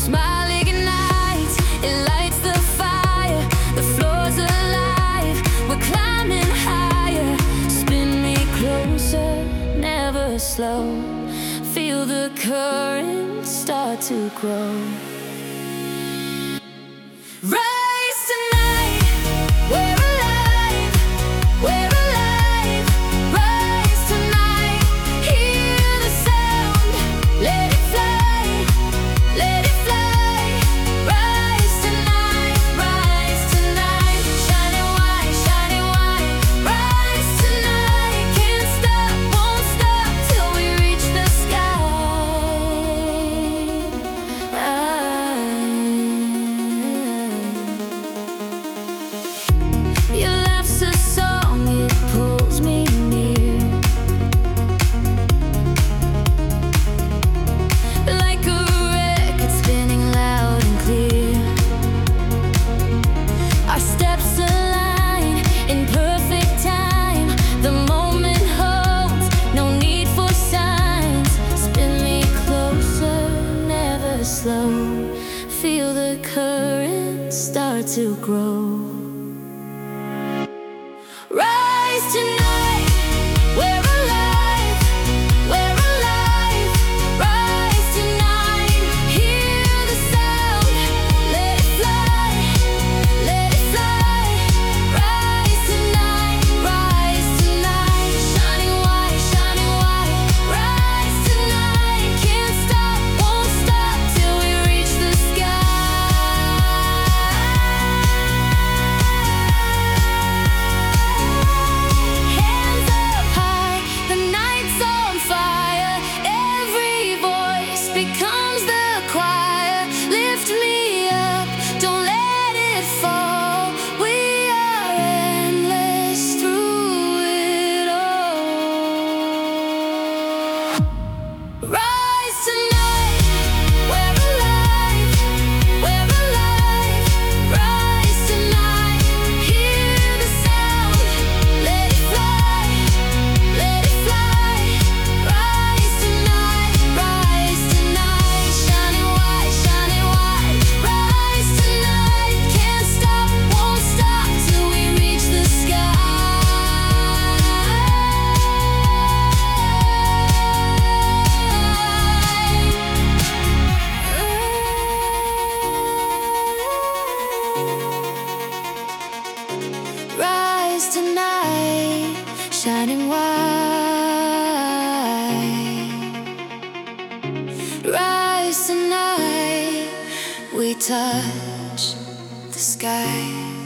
Smiling at night, it lights the fire. The floor's alive, we're climbing higher. Spin me closer, never slow. Feel the current start to grow. Rise tonight, we're alive, we're alive. Rise tonight, hear the sound, let it fly, let it fly. Rise tonight, shining white, shining white. Rise tonight, can't stop, won't stop till we reach the sky. Your laugh's a song, it pulls me near. Like a record spinning loud and clear. Our steps align in perfect time. The moment holds, no need for signs. Spin me closer, never slow. Feel the current start to grow. Rise tonight, we're alive, we're alive. Rise tonight, hear the sound, let it fly, let it fly. Rise tonight, shining white, shining white. Rise tonight, can't stop, won't stop till we reach the sky. Hands up high, the night's on fire. Every voice becomes the choir. Lift me up, don't let it fall. We are endless through it all. Rise tonight, we're alive, we're alive. Rise tonight, hear the sound, let it fly, let it fly. Rise tonight, shining white, shining white. Rise tonight, can't stop, won't stop till we reach the sky. Rise tonight, shining white. Rise tonight, we touch the sky.